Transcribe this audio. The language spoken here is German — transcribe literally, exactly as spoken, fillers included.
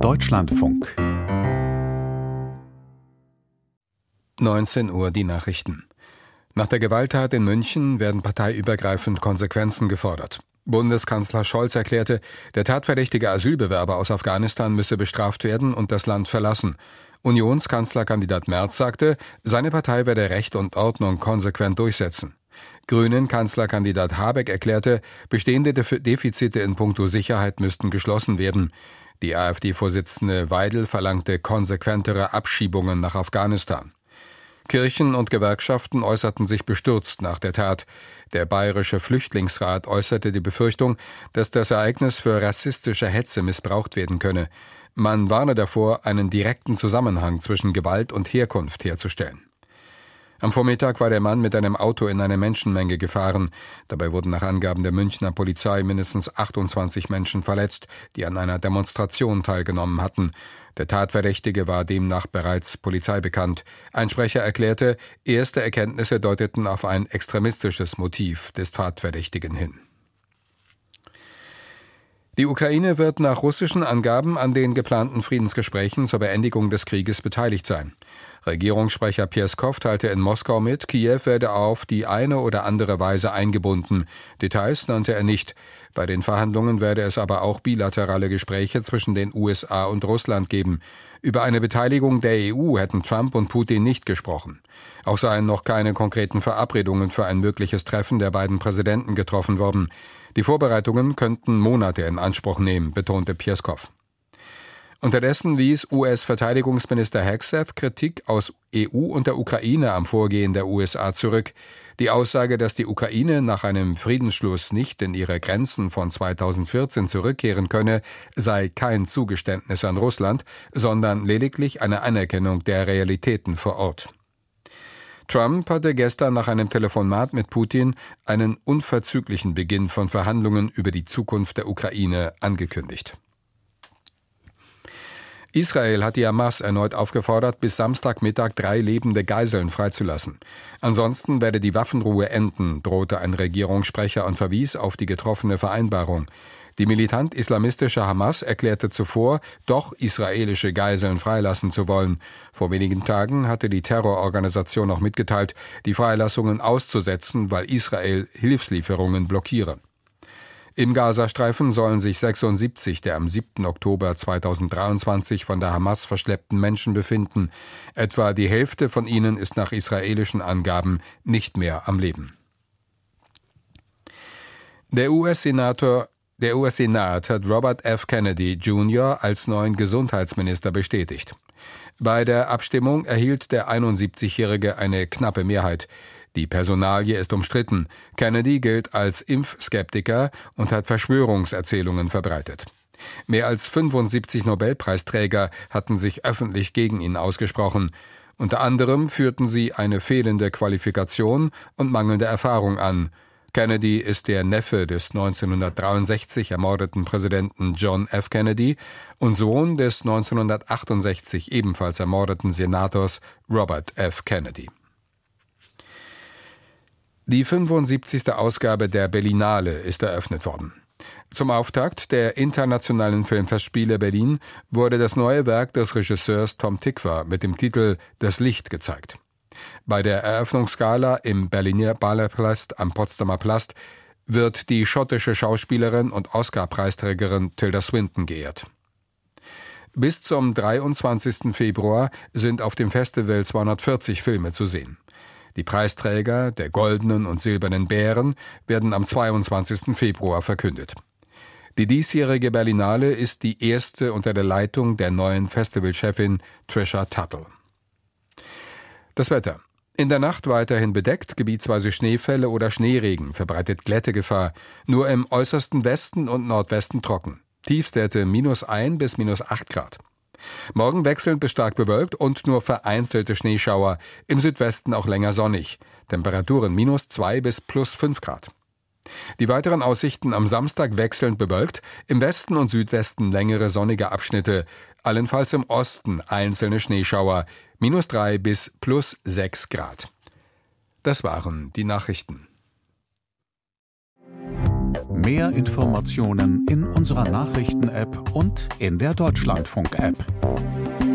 Deutschlandfunk. neunzehn Uhr die Nachrichten. Nach der Gewalttat in München werden parteiübergreifend Konsequenzen gefordert. Bundeskanzler Scholz erklärte, der tatverdächtige Asylbewerber aus Afghanistan müsse bestraft werden und das Land verlassen. Unionskanzlerkandidat Merz sagte, seine Partei werde Recht und Ordnung konsequent durchsetzen. Grünen-Kanzlerkandidat Habeck erklärte, bestehende Defizite in puncto Sicherheit müssten geschlossen werden. Die AfD-Vorsitzende Weidel verlangte konsequentere Abschiebungen nach Afghanistan. Kirchen und Gewerkschaften äußerten sich bestürzt nach der Tat. Der Bayerische Flüchtlingsrat äußerte die Befürchtung, dass das Ereignis für rassistische Hetze missbraucht werden könne. Man warne davor, einen direkten Zusammenhang zwischen Gewalt und Herkunft herzustellen. Am Vormittag war der Mann mit einem Auto in eine Menschenmenge gefahren. Dabei wurden nach Angaben der Münchner Polizei mindestens achtundzwanzig Menschen verletzt, die an einer Demonstration teilgenommen hatten. Der Tatverdächtige war demnach bereits polizeibekannt. Ein Sprecher erklärte, erste Erkenntnisse deuteten auf ein extremistisches Motiv des Tatverdächtigen hin. Die Ukraine wird nach russischen Angaben an den geplanten Friedensgesprächen zur Beendigung des Krieges beteiligt sein. Regierungssprecher Pjeskow teilte in Moskau mit, Kiew werde auf die eine oder andere Weise eingebunden. Details nannte er nicht. Bei den Verhandlungen werde es aber auch bilaterale Gespräche zwischen den U S A und Russland geben. Über eine Beteiligung der E U hätten Trump und Putin nicht gesprochen. Auch seien noch keine konkreten Verabredungen für ein mögliches Treffen der beiden Präsidenten getroffen worden. Die Vorbereitungen könnten Monate in Anspruch nehmen, betonte Pjeskow. Unterdessen wies U S-Verteidigungsminister Hegseth Kritik aus E U und der Ukraine am Vorgehen der U S A zurück. Die Aussage, dass die Ukraine nach einem Friedensschluss nicht in ihre Grenzen von zweitausendvierzehn zurückkehren könne, sei kein Zugeständnis an Russland, sondern lediglich eine Anerkennung der Realitäten vor Ort. Trump hatte gestern nach einem Telefonat mit Putin einen unverzüglichen Beginn von Verhandlungen über die Zukunft der Ukraine angekündigt. Israel hat die Hamas erneut aufgefordert, bis Samstagmittag drei lebende Geiseln freizulassen. Ansonsten werde die Waffenruhe enden, drohte ein Regierungssprecher und verwies auf die getroffene Vereinbarung. Die militant-islamistische Hamas erklärte zuvor, doch israelische Geiseln freilassen zu wollen. Vor wenigen Tagen hatte die Terrororganisation auch mitgeteilt, die Freilassungen auszusetzen, weil Israel Hilfslieferungen blockiere. Im Gazastreifen sollen sich sechsundsiebzig der am siebten Oktober zweitausenddreiundzwanzig von der Hamas verschleppten Menschen befinden. Etwa die Hälfte von ihnen ist nach israelischen Angaben nicht mehr am Leben. Der U S-Senator Der U S-Senat hat Robert F. Kennedy Junior als neuen Gesundheitsminister bestätigt. Bei der Abstimmung erhielt der einundsiebzigjährige eine knappe Mehrheit. Die Personalie ist umstritten. Kennedy gilt als Impfskeptiker und hat Verschwörungserzählungen verbreitet. Mehr als fünfundsiebzig Nobelpreisträger hatten sich öffentlich gegen ihn ausgesprochen. Unter anderem führten sie eine fehlende Qualifikation und mangelnde Erfahrung an. Kennedy ist der Neffe des neunzehnhundertdreiundsechzig ermordeten Präsidenten John F. Kennedy und Sohn des neunzehnhundertachtundsechzig ebenfalls ermordeten Senators Robert F. Kennedy. Die fünfundsiebzigste Ausgabe der Berlinale ist eröffnet worden. Zum Auftakt der Internationalen Filmfestspiele Berlin wurde das neue Werk des Regisseurs Tom Tykwer mit dem Titel »Das Licht« gezeigt. Bei der Eröffnungsgala im Berliner Balletpalast am Potsdamer Plast wird die schottische Schauspielerin und Oscar-Preisträgerin Tilda Swinton geehrt. Bis zum dreiundzwanzigsten Februar sind auf dem Festival zweihundertvierzig Filme zu sehen. Die Preisträger der Goldenen und Silbernen Bären werden am zweiundzwanzigsten Februar verkündet. Die diesjährige Berlinale ist die erste unter der Leitung der neuen Festivalchefin Trisha Tuttle. Das Wetter. In der Nacht weiterhin bedeckt, gebietsweise Schneefälle oder Schneeregen, verbreitet Glättegefahr, nur im äußersten Westen und Nordwesten trocken. Tiefstwerte minus ein bis minus acht Grad. Morgen wechselnd bis stark bewölkt und nur vereinzelte Schneeschauer, im Südwesten auch länger sonnig. Temperaturen minus zwei bis plus fünf Grad. Die weiteren Aussichten am Samstag wechselnd bewölkt, im Westen und Südwesten längere sonnige Abschnitte, allenfalls im Osten einzelne Schneeschauer, minus drei bis plus sechs Grad. Das waren die Nachrichten. Mehr Informationen in unserer Nachrichten-App und in der Deutschlandfunk-App.